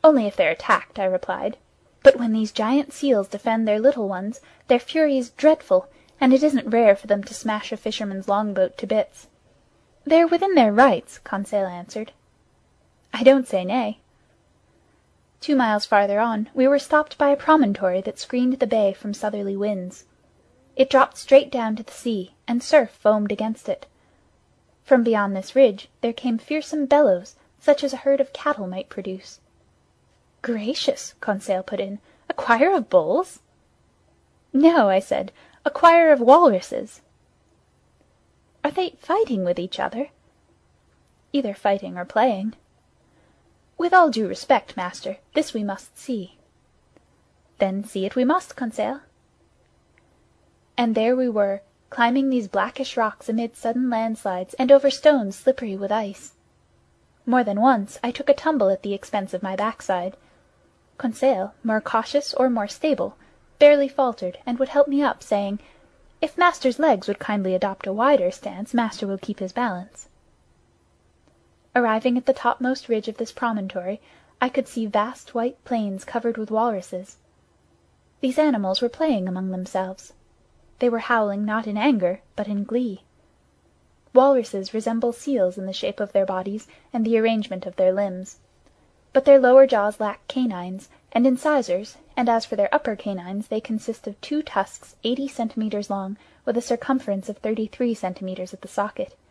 "Only if they're attacked," I replied. "But when these giant seals defend their little ones, their fury is dreadful, and it isn't rare for them to smash a fisherman's longboat to bits." "They are within their rights," Conseil answered. "I don't say nay." 2 miles farther on we were stopped by a promontory that screened the bay from southerly winds. It dropped straight down to the sea, and surf foamed against it. From beyond this ridge there came fearsome bellows, such as a herd of cattle might produce. "Gracious!" Conseil put in. "A choir of bulls?" "No," I said. "A choir of walruses." "Are they fighting with each other?" "Either fighting or playing." "With all due respect, master, this we must see." "Then see it we must, Conseil." And there we were, climbing these blackish rocks amid sudden landslides and over stones slippery with ice. More than once I took a tumble at the expense of my backside. Conseil, more cautious or more stable, barely faltered and would help me up, saying, "If master's legs would kindly adopt a wider stance, master will keep his balance." Arriving at the topmost ridge of this promontory, I could see vast white plains covered with walruses. These animals were playing among themselves. They were howling not in anger, but in glee. Walruses resemble seals in the shape of their bodies and the arrangement of their limbs. But their lower jaws lack canines, and incisors, and as for their upper canines they consist of 2 tusks 80 centimeters long, with a circumference of 33 centimeters at the socket.